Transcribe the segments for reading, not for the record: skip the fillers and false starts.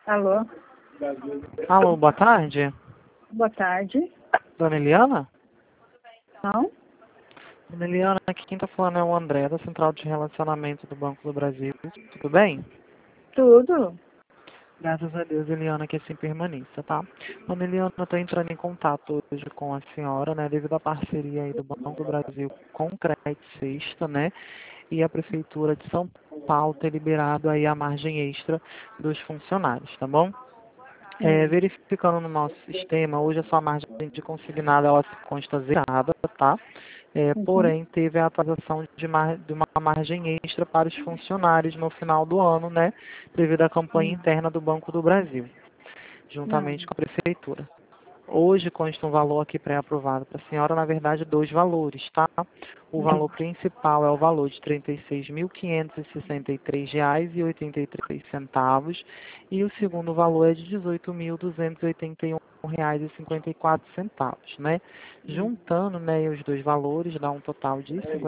Alô? Alô, boa tarde. Boa tarde. Dona Eliana? Não? Dona Eliana, aqui quem tá falando é o André, da Central de Relacionamento do Banco do Brasil. Tudo bem? Tudo. Graças a Deus, Eliana, que assim permaneça, tá? Dona Eliana, eu tô entrando em contato hoje com a senhora, né, devido à parceria aí do Banco do Brasil com o Crédito Sexta, né, e a Prefeitura de São Paulo ter liberado aí a margem extra dos funcionários, tá bom? Verificando no nosso sistema, hoje a sua margem de consignado ela se consta zerada, tá? Uhum. Porém, teve a atualização de uma margem extra para os funcionários no final do ano, né? Devido à campanha interna do Banco do Brasil, juntamente Não. com a Prefeitura. Hoje consta um valor aqui pré-aprovado para a senhora, na verdade, dois valores, tá? O valor principal é o valor de R$ 36.563,83 e o segundo valor é de R$ 18.281,54, né? Juntando, né, os dois valores dá um total de R$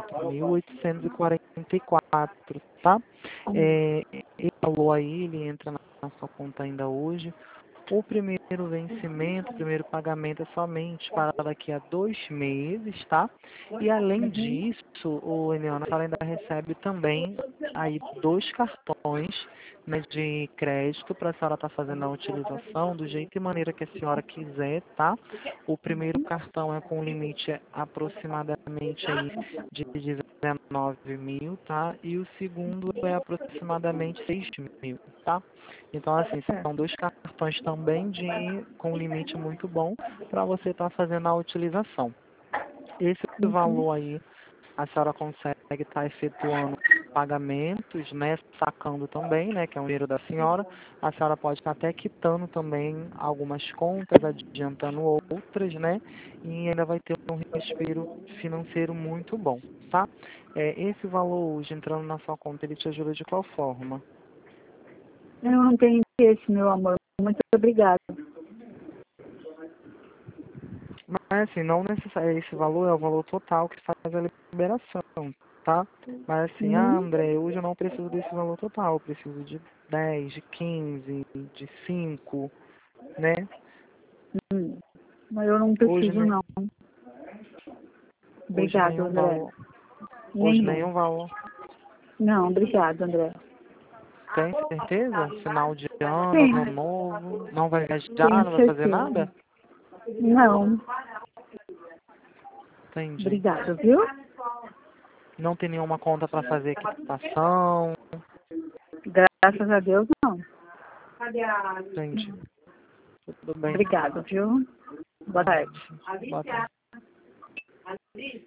54.844, tá? Esse valor aí, ele entra na sua conta ainda hoje. O primeiro vencimento, o primeiro pagamento é somente para daqui a 2 meses, tá? E além Uhum. disso, o Eliana, ela ainda recebe também aí 2 cartões, né, de crédito para a senhora estar fazendo a utilização do jeito e maneira que a senhora quiser, tá? O primeiro cartão é com limite aproximadamente aí de 19 mil, tá? E o segundo é aproximadamente 6 mil, tá? Então, assim, são 2 cartões também com um limite muito bom para você estar fazendo a utilização. Esse Uhum. valor aí, a senhora consegue estar efetuando pagamentos, né, sacando também, né, que é um dinheiro da senhora. A senhora pode estar até quitando também algumas contas, adiantando outras, né, e ainda vai ter um respiro financeiro muito bom, tá? Esse valor hoje entrando na sua conta, ele te ajuda de qual forma? Eu não tenho interesse, meu amor. Muito obrigada. Mas assim, não necessariamente esse valor é o valor total que faz a liberação, tá? Mas assim, Hum. André, hoje eu não preciso desse valor total, eu preciso de 10, de 15, de 5, né? Hum. Mas eu não Hoje, preciso, não. hoje Obrigado, nenhum André. valor. Hoje Nenhum. nenhum valor. Não, obrigado, André. Tem certeza? Final de ano, Sim, ano novo, não vai viajar, tenho não vai fazer certeza. nada? Não. Entendi. Obrigado, viu? Não tem nenhuma conta para fazer quitação? Graças a Deus, não. Entendi. Tudo bem. Obrigado, viu? Boa tarde. Boa tarde.